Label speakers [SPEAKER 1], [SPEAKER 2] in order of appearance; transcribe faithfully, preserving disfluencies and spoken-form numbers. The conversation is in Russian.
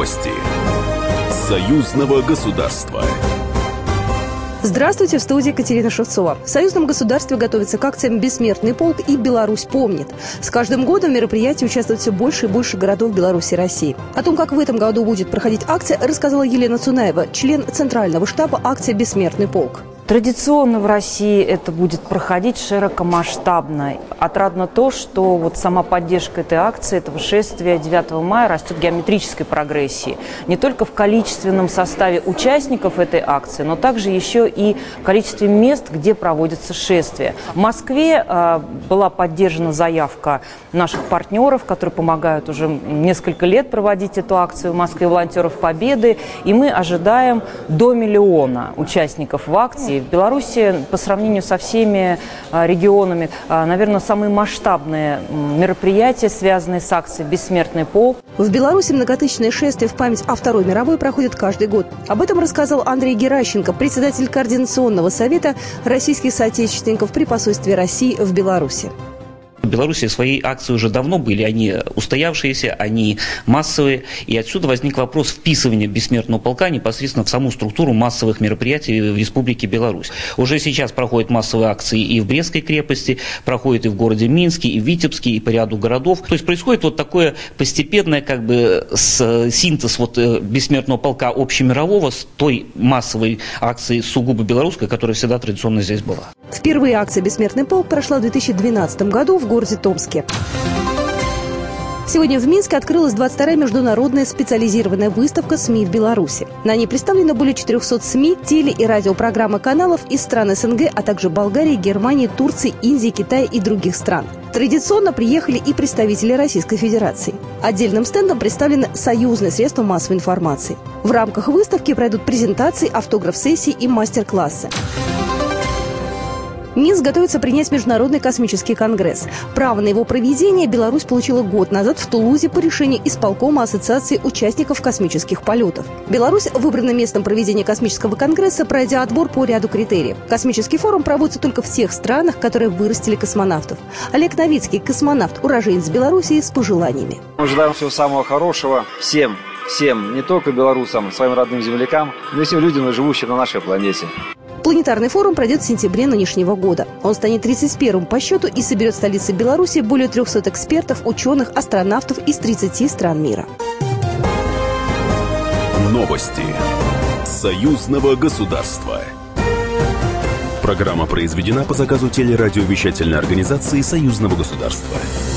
[SPEAKER 1] Новости союзного государства.
[SPEAKER 2] Здравствуйте, в студии Екатерина Шевцова. В союзном государстве готовится к акциям «Бессмертный полк» и «Беларусь помнит». С каждым годом в мероприятии участвует все больше и больше городов Беларуси и России. О том, как в этом году будет проходить акция, рассказала Елена Цунаева, член Центрального штаба акции «Бессмертный полк».
[SPEAKER 3] Традиционно в России это будет проходить широкомасштабно. Отрадно то, что вот сама поддержка этой акции, этого шествия девятого мая растет в геометрической прогрессии. Не только в количественном составе участников этой акции, но также еще и в количестве мест, где проводятся шествия. В Москве э, была поддержана заявка наших партнеров, которые помогают уже несколько лет проводить эту акцию в Москве, волонтеров Победы. И мы ожидаем до миллиона участников в акции. В Беларуси по сравнению со всеми регионами, наверное, самые масштабные мероприятия, связанные с акцией «Бессмертный полк».
[SPEAKER 2] В Беларуси многотысячные шествия в память о Второй мировой проходят каждый год. Об этом рассказал Андрей Геращенко, председатель Координационного совета российских соотечественников при посольстве России в Беларуси.
[SPEAKER 4] В Беларуси свои акции уже давно были, они устоявшиеся, они массовые, и отсюда возник вопрос вписывания Бессмертного полка непосредственно в саму структуру массовых мероприятий в Республике Беларусь. Уже сейчас проходят массовые акции и в Брестской крепости, проходят и в городе Минске, и в Витебске, и по ряду городов. То есть происходит вот такое постепенное как бы синтез вот Бессмертного полка общемирового с той массовой акцией сугубо белорусской, которая всегда традиционно здесь была.
[SPEAKER 2] Впервые акция «Бессмертный полк» прошла в две тысячи двенадцатом году в городе Томске. Сегодня в Минске открылась двадцать вторая международная специализированная выставка СМИ в Беларуси. На ней представлено более четырехсот СМИ, теле- и радиопрограммы каналов из стран СНГ, а также Болгарии, Германии, Турции, Индии, Китая и других стран. Традиционно приехали и представители Российской Федерации. Отдельным стендом представлены союзные средства массовой информации. В рамках выставки пройдут презентации, автограф-сессии и мастер-классы. Минск готовится принять Международный космический конгресс. Право на его проведение Беларусь получила год назад в Тулузе по решению исполкома Ассоциации участников космических полетов. Беларусь выбрана местом проведения космического конгресса, пройдя отбор по ряду критериев. Космический форум проводится только в тех странах, которые вырастили космонавтов. Олег Новицкий, космонавт, уроженец Беларуси, с пожеланиями.
[SPEAKER 5] Мы желаем всего самого хорошего всем, всем, не только белорусам, своим родным землякам, но и всем людям, живущим на нашей планете.
[SPEAKER 2] Планетарный форум пройдет в сентябре нынешнего года. Он станет тридцать первым по счету и соберет в столице Беларуси более трехсот экспертов, ученых, астронавтов из тридцати стран мира.
[SPEAKER 1] Новости союзного государства. Программа произведена по заказу телерадиовещательной организации союзного государства.